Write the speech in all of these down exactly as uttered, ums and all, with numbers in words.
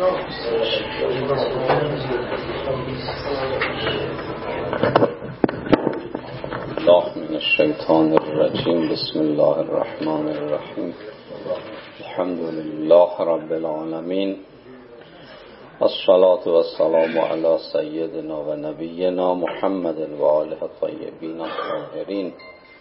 الله من الشیطان الرجیم. بسم الله الرحمن الرحیم. الحمد لله رب العالمین، الصلاة والسلام علی سیدنا و نبینا محمد و آله الطیبین الطاهرین.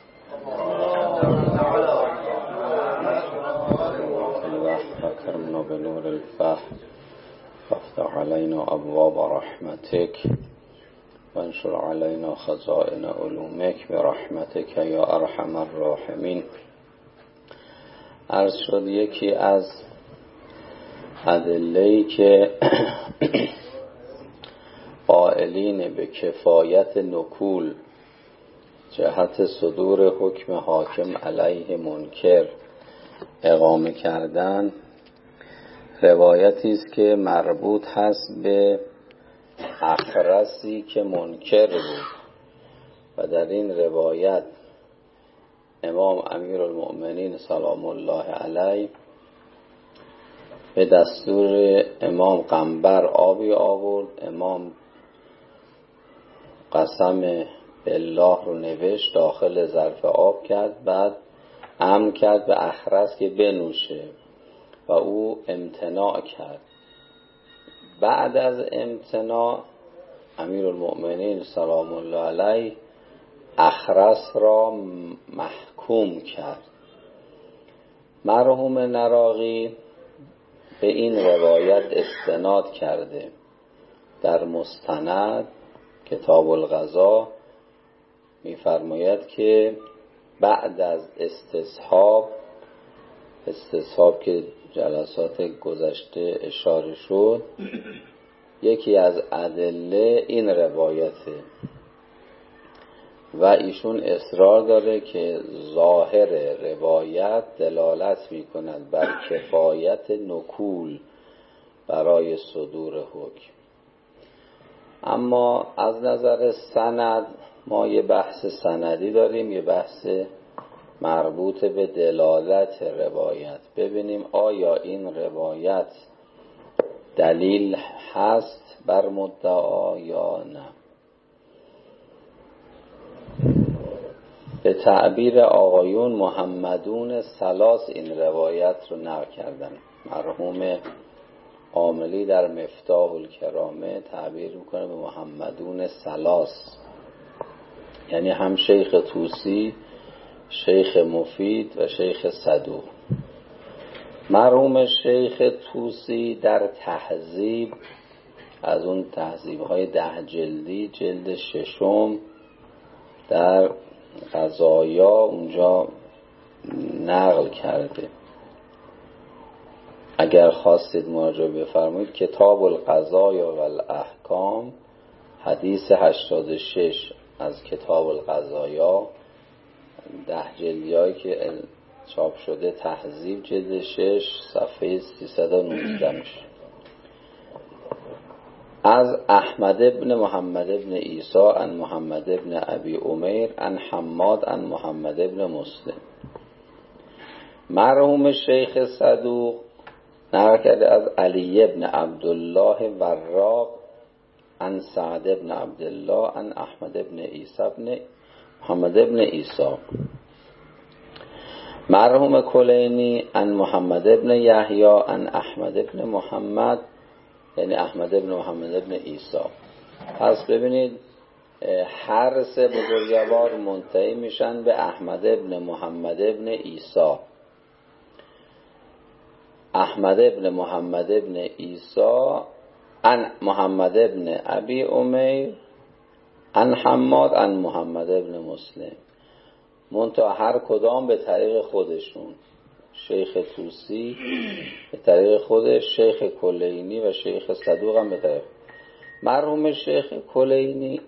اکرمنا بنور الفهم وافتح علینا ابواب رحمتک وانشر علینا خزائن علومک برحمتک یا ارحم الراحمین. عرض شد یکی از ادله‌ای که قائلین به کفایت نکول جهت صدور حکم حاکم علیه منکر اقامه کردن، روایتی است که مربوط هست به اخرسی که منکر بود و در این روایت امام امیرالمؤمنین سلام الله علیه به دستور امام قنبر آبی آورد. امام قسم بالله رو نوشت، داخل ظرف آب کرد، بعد امر کرد به اخرس که بنوشه و او امتناع کرد. بعد از امتناع امیرالمؤمنین سلام الله علیه اخرس را محکوم کرد. مرحوم نراقی به این روایت استناد کرده. در مستند کتاب القضا می‌فرماید که بعد از استصحاب استصحاب که جلسات گذشته اشاره شد، یکی از ادله این روایته و ایشون اصرار داره که ظاهر روایت دلالت می‌کند بر کفایت نکول برای صدور حکم. اما از نظر سند ما یه بحث سندی داریم، یه بحث مربوط به دلالت روایت. ببینیم آیا این روایت دلیل هست بر مدعا یا نه. به تعبیر آقایون محمدون ثلاث این روایت رو نقل کردن. مرحوم عاملی در مفتاح الکرامه تعبیر میکنه به محمدون ثلاث، یعنی هم شیخ طوسی، شیخ مفید و شیخ صدوق. مرحوم شیخ طوسی در تهذیب، از اون تهذیب‌های ده جلدی، جلد ششم در قضایا اونجا نقل کرده. اگر خواستید مراجعه بفرمایید کتاب القضایا و الاحکام حدیث هشتاد و شش از کتاب القضایا، ده جلدیایی که چاپ شده تهذیب جلد شش صفحه سیصد و نوزده میشه. از احمد ابن محمد ابن عیسی عن محمد ابن ابی امیر عن حماد عن محمد ابن مسلم. مرحوم شیخ صدوق نقل کرده از علی ابن عبدالله وراق عن سعد ابن عبدالله عن احمد ابن عیسی ابن محمد ابن عیسی. مرحوم کلینی عن محمد ابن یحیی عن احمد ابن محمد، یعنی احمد ابن محمد ابن عیسی. پس ببینید هر سه بزرگوار منتهی میشن به احمد ابن محمد ابن عیسی. احمد ابن محمد ابن عیسی عن محمد ابن ابی امیر عن حماد عن محمد ابن مسلم. منتها هر کدام به طریق خودشون، شیخ طوسی به طریق خودش، شیخ کلینی و شیخ صدوق هم به طریق. مرحوم شیخ کلینی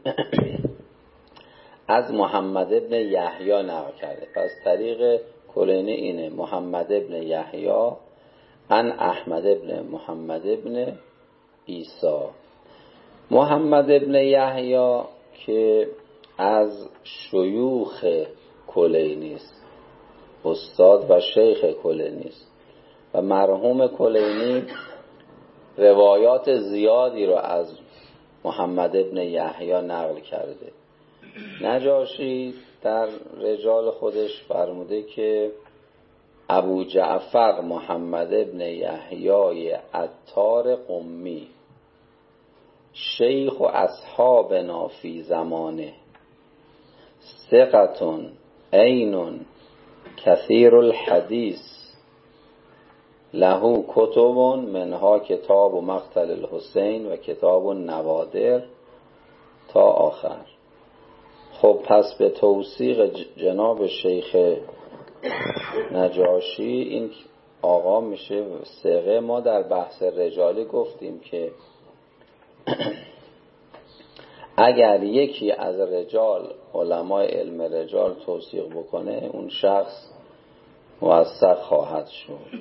از محمد ابن یحیی نقل کرده. پس طریق کلینی اینه: محمد ابن یحیی عن احمد ابن محمد ابن عیسی. محمد ابن یحیی که از شیوخ کلینی است، استاد و شیخ کلینی است، و مرحوم کلینی روایات زیادی رو از محمد ابن یحیی نقل کرده. نجاشی در رجال خودش فرموده که ابو جعفر محمد ابن یحیی عطار قمی شیخ و اصحابنا فی زمانه ثقة عین کثیر الحدیث له کتب منها کتاب و مقتل الحسین و کتاب و نوادر تا آخر. خب پس به توثیق جناب شیخ نجاشی این آقا میشه ثقه. ما در بحث رجالی گفتیم که اگر یکی از رجال علمای علم رجال توثیق بکنه اون شخص موثق خواهد شد.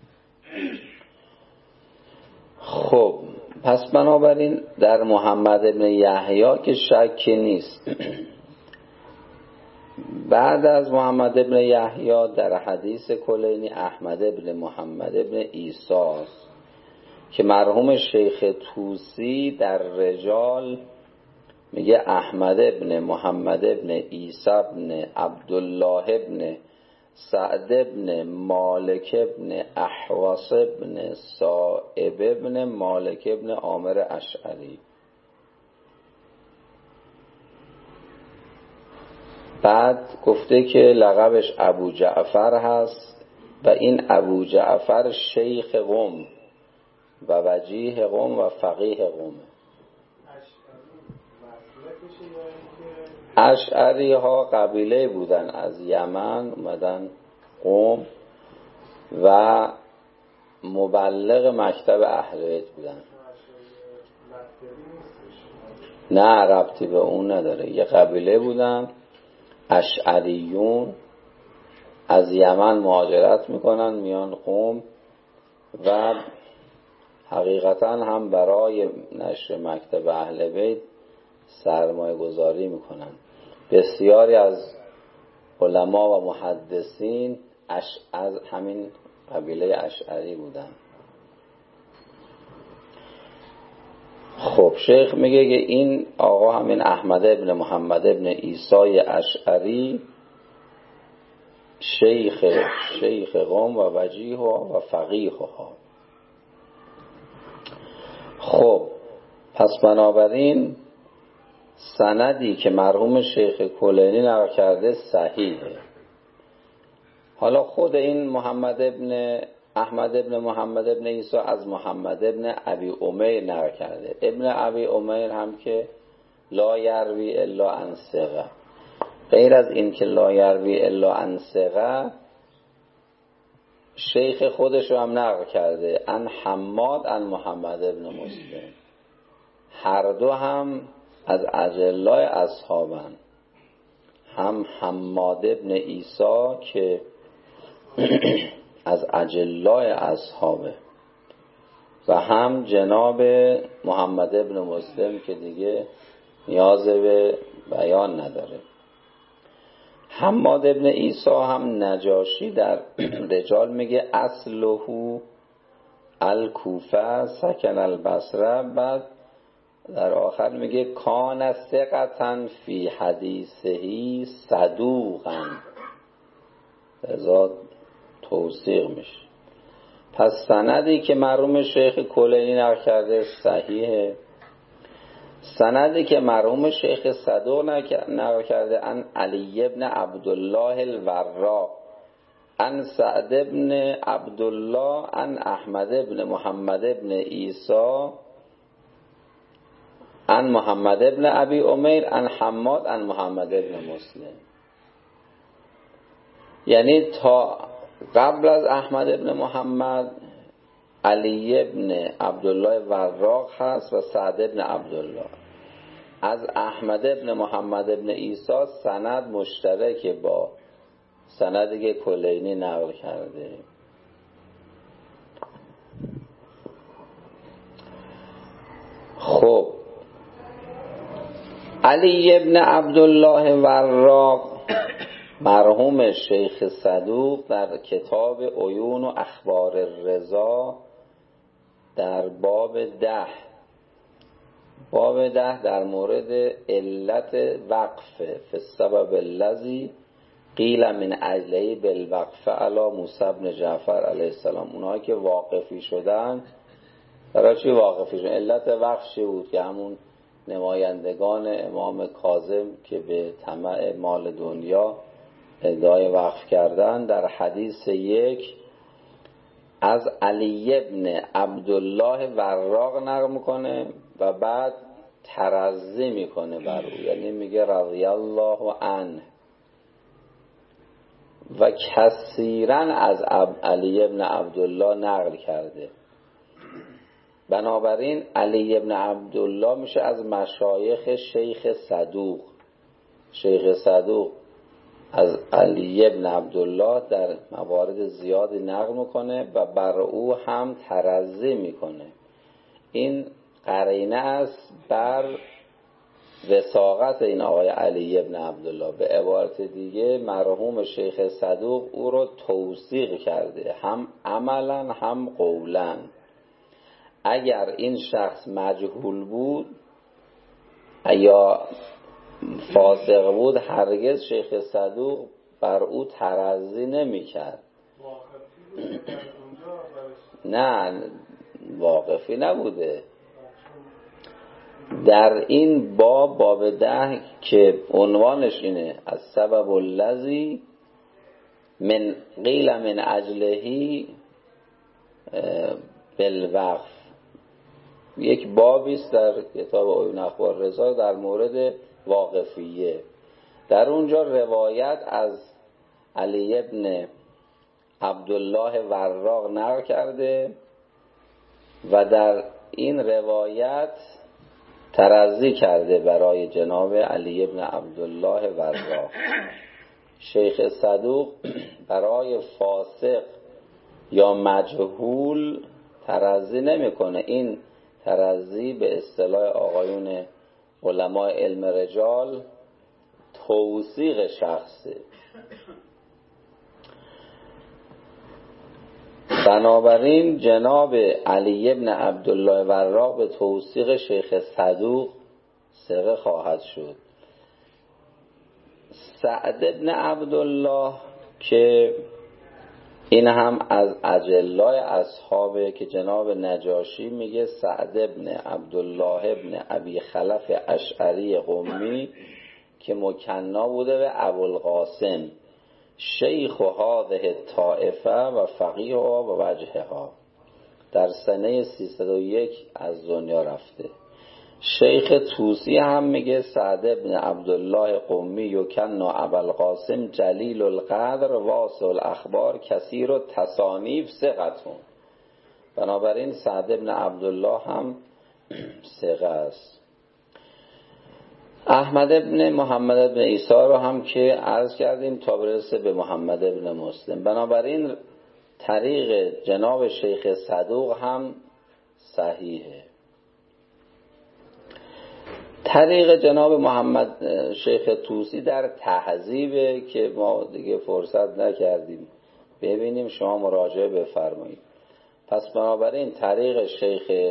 خب پس بنابراین در محمد ابن یحیی که شکی نیست. بعد از محمد ابن یحیی در حدیث کلینی احمد ابن محمد ابن عیسی که مرحوم شیخ طوسی در رجال میگه احمد ابن محمد ابن عیسی ابن عبدالله ابن سعد ابن مالک ابن احوص ابن صائب ابن مالک ابن عامر اشعری. بعد گفته که لقبش ابو جعفر هست و این ابو جعفر شیخ قم و وجیه قم و فقیه قم. اشعری ها قبیله بودن از یمن اومدن قم و مبلغ مکتب اهل بیت بودن. نه ربطی به اون نداره. یه قبیله بودن اشعریون از یمن مهاجرت میکنن میان قم و حقیقتا هم برای نشر مکتب اهل بیت سرمایه گذاری میکنن. بسیاری از علما و محدثین اش... از همین قبیله اشعری بودن. خب شیخ میگه که این آقا همین احمد ابن محمد ابن عیسی اشعری شیخ شیخ قوم و وجیه و فقیه ها. خب پس بنابراین سندی که مرحوم شیخ کلینی نقل کرده صحیحه. حالا خود این محمد ابن احمد ابن محمد ابن عیسی از محمد ابن ابی امیر نقل کرده. ابن ابی امیر هم که لا یروی الا عن ثقه. غیر از این که لا یروی الا عن ثقه شیخ خودش رو هم نقل کرده عن حماد عن محمد ابن مسلم. هر دو هم از اجلای اصحابن. هم حماد ابن عیسی که از اجلای اصحابه و هم جناب محمد ابن مسلم که دیگه نیاز به بیان نداره. حماد ابن عیسی هم نجاشی در رجال میگه اصله الکوفه سکن البصره. بعد در آخر میگه کان ثقة فی حدیثهی صدوقا. ازاد توثیق میشه. پس سندی که مرحوم شیخ کلینی نقل کرده صحیحه. سندی که مرحوم شیخ صدوق نقل کرده عن علی ابن عبدالله الوراق عن سعد ابن عبدالله عن احمد ابن محمد ابن عیسی عن محمد ابن ابی امیر عن حماد عن محمد ابن مسلم. یعنی تا قبل از احمد ابن محمد علی ابن عبدالله وراق هست و سعد ابن عبدالله. از احمد ابن محمد ابن عیسی سند مشترک با سندی که کلینی نقل کرده. خب علی ابن عبدالله وراق مرحوم شیخ صدوق در کتاب عیون و اخبار الرضا در باب ده باب ده در مورد علت وقف فی السبب الذی قیل من اجله بالوقف علی موسی بن جعفر علیه السلام. اونایی که واقفی شدن، برای چی واقفی شدن؟ علت وقف چی بود؟ که همون نمایندگان امام کاظم که به طمع مال دنیا ادعای وقف کردن، در حدیث یک از علی ابن عبدالله وراق نقل میکنه و بعد ترضی میکنه بر او، یعنی میگه رضی الله عنه. و کثیرا از علی ابن عبدالله نقل کرده. بنابراین علی ابن عبدالله میشه از مشایخ شیخ صدوق. شیخ صدوق از علی ابن عبدالله در موارد زیادی نقل میکنه و بر او هم ترضی میکنه. این قرینه است بر وثاقت این آقای علی ابن عبدالله. به عبارت دیگه مرحوم شیخ صدوق او رو توثیق کرده، هم عملا هم قولا. اگر این شخص مجهول بود یا فاسق بود، هرگز شیخ صدوق بر او ترضی نمی کرد. نه واقفی نبوده. در این باب باب ده که عنوانش اینه از سبب الذی من قیل من اجلهی بالوقف، یک بابی است در کتاب عیون اخبار رضا در مورد واقفیه. در اونجا روایت از علی ابن عبدالله وراق نقل کرده و در این روایت ترضی کرده برای جناب علی ابن عبدالله وراق. شیخ صدوق برای فاسق یا مجهول ترضی نمیکنه. این ترضی به اصطلاح آقایون علماء علم رجال توثیق شخصه. بنابراین جناب علی ابن عبدالله وراق به توثیق شیخ صدوق ثقه خواهد شد. سعد ابن عبدالله که این هم از اجلای اصحابه که جناب نجاشی میگه سعد ابن عبدالله ابن ابی خلف اشعری قمی که مکنا بوده به ابوالقاسم، شیخ هذه الطائفه و فقیهها و وجهها، در سنه سیصد و یک از دنیا رفته. شیخ طوسی هم میگه سعد ابن عبدالله قمی یکنا ابوالقاسم جلیل القدر واسع الاخبار کثیر التصانیف ثقتون. بنابراین سعد ابن عبدالله هم ثقه است. احمد ابن محمد ابن عیسی رو هم که عرض کردیم تا برسه به محمد ابن مسلم. بنابراین طریق جناب شیخ صدوق هم صحیحه. طریق جناب محمد شیخ طوسی در تهذیبه که ما دیگه فرصت نکردیم ببینیم، شما مراجعه بفرمایید. پس بنابراین طریق شیخ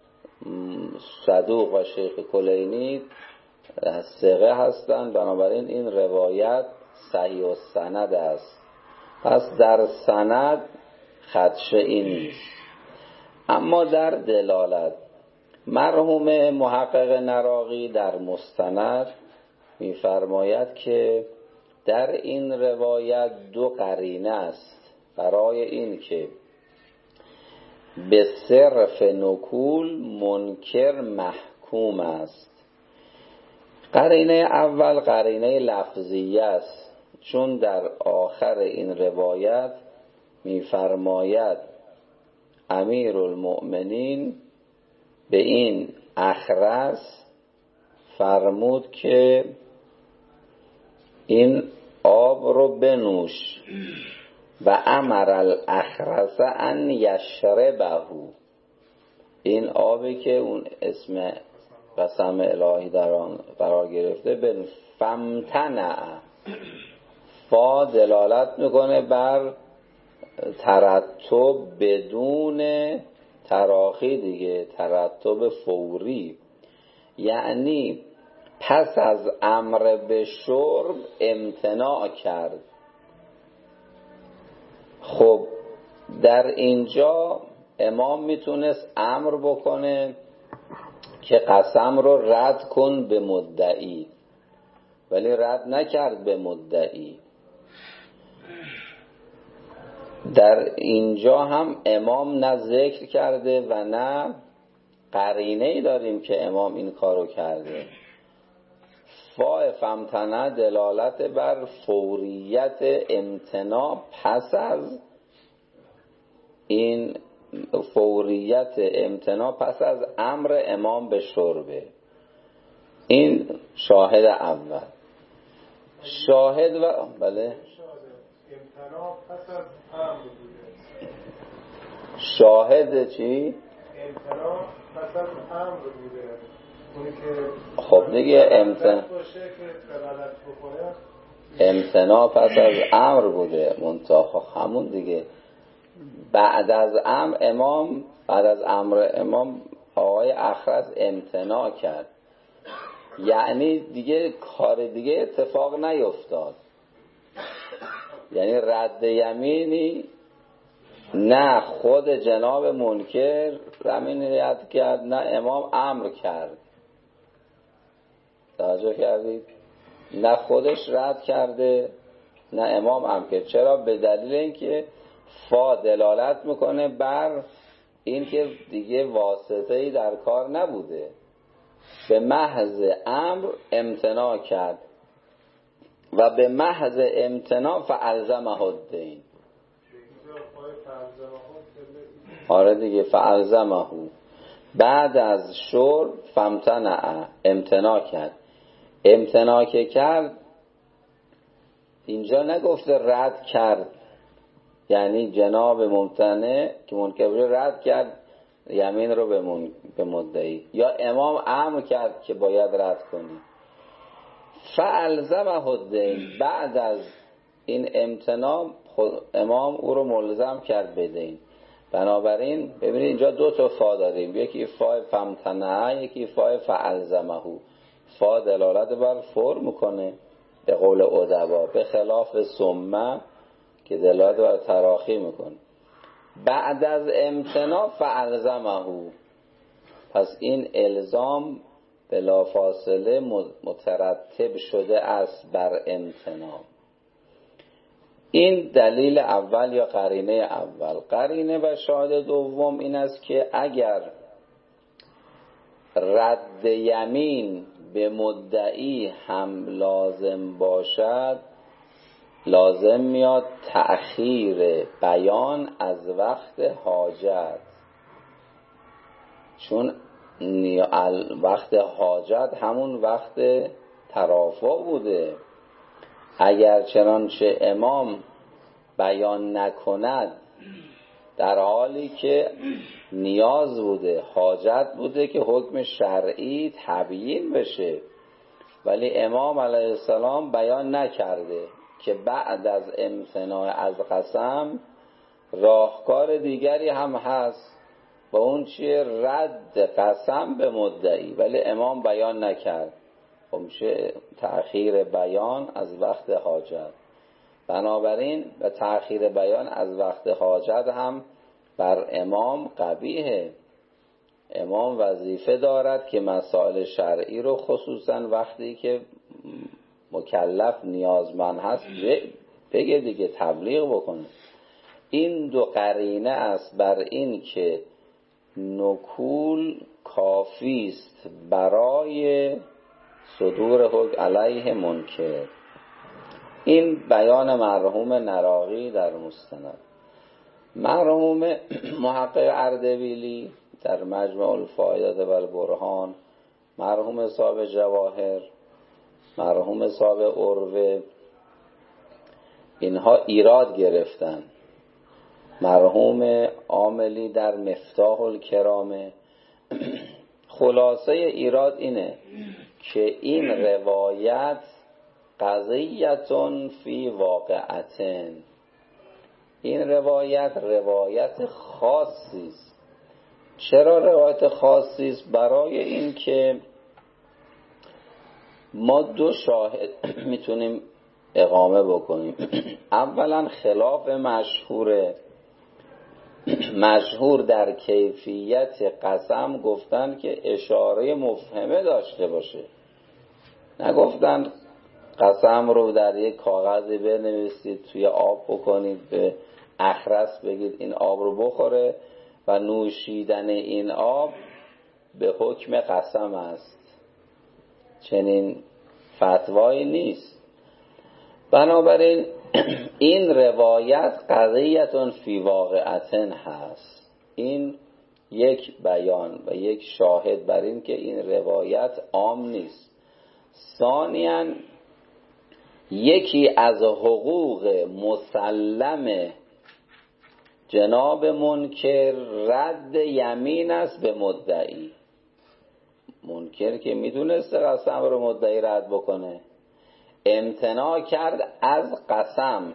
صدوق و شیخ کلینی ثقه هستند، بنابراین این روایت صحیح السند است. پس در سند خدشه این نیست. اما در دلالت مرحوم محقق نراقی در مستند می‌فرماید که در این روایت دو قرینه است برای این که به صرف نکول منکر محکوم است. قرینه اول قرینه لفظیه است، چون در آخر این روایت می‌فرماید امیرالمؤمنین به این اخرس فرمود که این آب رو بنوش و امر الاخرس ان یشربه. این آبی که اون اسم قسم الهی در آن قرار گرفته به فمتنع، فا دلالت میکنه بر ترتب بدون تراخی دیگه، ترتب فوری، یعنی پس از امر به شرب امتناع کرد. خب در اینجا امام میتونست امر بکنه که قسم رو رد کن به مدعی، ولی رد نکرد به مدعی. در اینجا هم امام نه ذکر کرده و نه قرینه‌ای داریم که امام این کارو کرده. فاء فامتنع دلالت بر فوریت امتناع پس از این فوریت امتناع پس از امر امام به شربه. این شاهد اول. شاهد و بله امتناع پس از امر بوده. شاهد چی؟ امتناع پس از امر بوده. اونی که خب دیگه امتناع باشه که دلالت بکنه. امتناع پس از امر بوده، منتها همون دیگه. بعد از امر امام بعد از امر امام آقای اخرس امتناع کرد، یعنی دیگه کار دیگه اتفاق نیفتاد. یعنی رد یمینی نه خود جناب منکر زمین رد کرد، نه امام امر کرد. توجه کردید؟ نه خودش رد کرده نه امام امر کرد. چرا؟ به دلیل اینکه فا دلالت میکنه بر اینکه دیگه واسطه‌ای در کار نبوده، به محض امر امتناع کرد و به محض امتناع فالزمه الدین. آره دیگه، فالزمه. بعد از شرب فامتنع امتناع کرد. امتناع که کرد اینجا نگفته رد کرد، یعنی جناب ممتنع که منکر رد کرد یمین رو به, من... به مدعی، یا امام امر کرد که باید رد کنی. فالزمه الدین، بعد از این امتناع امام او رو ملزم کرد بدین. بنابراین ببینید اینجا دو تا فا داریم، یکی فا فامتنع، یکی فا فالزمه. فا دلالت بر فور میکنه به قول ادبا، به خلاف ثم که دلالت بر تراخی میکنه. بعد از امتناع فالزمه، پس این الزام بلافاصله مترتب شده است بر امتناع. این دلیل اول یا قرینه اول. قرینه و شاهد دوم این است که اگر رد یمین به مدعی هم لازم باشد، لازم میاد تأخیر بیان از وقت حاجت، چون وقت حاجت همون وقت ترافع بوده. اگر چنانچه امام بیان نکند در حالی که نیاز بوده، حاجت بوده که حکم شرعی تبیین بشه، ولی امام علیه السلام بیان نکرده که بعد از امتناع از قسم راهکار دیگری هم هست و اون چیه؟ رد قسم به مدعی، ولی امام بیان نکرد، خب میشه تأخیر بیان از وقت حاجت. بنابراین به تأخیر بیان از وقت حاجت هم بر امام قبیحه. امام وظیفه دارد که مسائل شرعی رو خصوصا وقتی که مکلف نیازمند هست بگه دیگه، تبلیغ بکنه. این دو قرینه است بر این که نکول کافی است برای صدور حکم علیه منکر. این بیان مرحوم نراقی در مستند. مرحوم محقق اردبیلی در مجمع الفایدات و البرهان، مرحوم صاحب جواهر، مرحوم صاحب عروه، اینها ایراد گرفتن. مرحوم عاملی در مفتاح الکرامه. خلاصه ایراد اینه که این روایت قضیتون فی واقعتن، این روایت روایت خاصی است چرا روایت خاصی است؟ برای این که ما دو شاهد میتونیم اقامه بکنیم. اولا خلاف مشهور مشهور در کیفیت قسم گفتن که اشاره مفهمه داشته باشه، نگفتن قسم رو در یک کاغذی بنویسید، توی آب بکنید، به اخرس بگید این آب رو بخوره و نوشیدن این آب به حکم قسم است. چنین فتوایی نیست. بنابراین این روایت قضیتون فی واقعتن هست. این یک بیان و یک شاهد بر این که این روایت عام نیست. ثانیاً یکی از حقوق مسلم جناب منکر رد یمین است به مدعی. منکر که میدونسته قسم رو مدعی رد بکنه، امتناع کرد از قسم،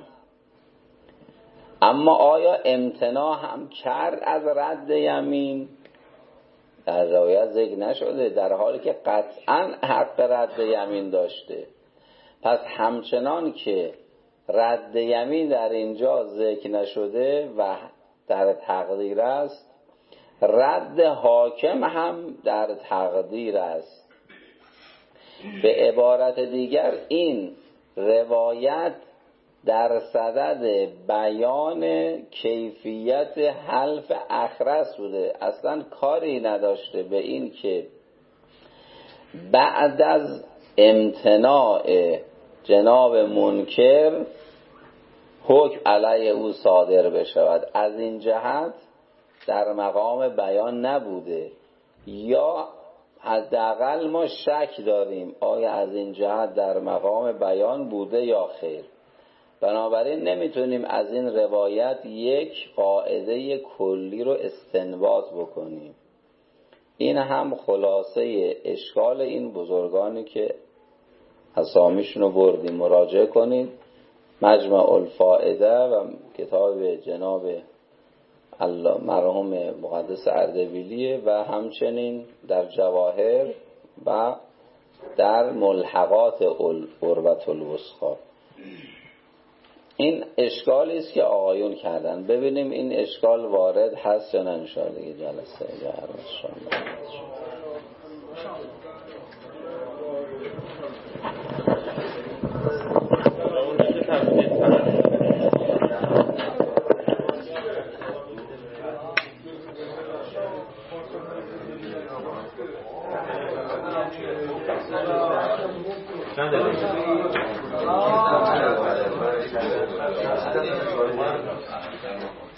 اما آیا امتناع هم کرد از رد یمین؟ در روایت ذکر نشده، در حالی که قطعا حق رد یمین داشته. پس همچنان که رد یمین در اینجا ذکر نشده و در تقدیر است، رد حاکم هم در تقدیر است. به عبارت دیگر این روایت در صدد بیان کیفیت حلف اخرس بوده، اصلا کاری نداشته به این که بعد از امتناع جناب منکر حکم علیه او صادر بشود. از این جهت در مقام بیان نبوده، یا حداقل ما شک داریم آیا از این جهت در مقام بیان بوده یا خیر. بنابراین نمیتونیم از این روایت یک قاعده کلی رو استنباط بکنیم. این هم خلاصه اشکال این بزرگانی که اسامیشون رو بردیم. مراجعه کنید مجمع الفائده و کتاب جناب مرحوم مقدس اردبیلی و همچنین در جواهر و در ملحقات عروة الوثقی. این اشکالی است که آقایون کردن. ببینیم این اشکال وارد هست یا نه. ان شاء الله دیگه جلسه دیگر چند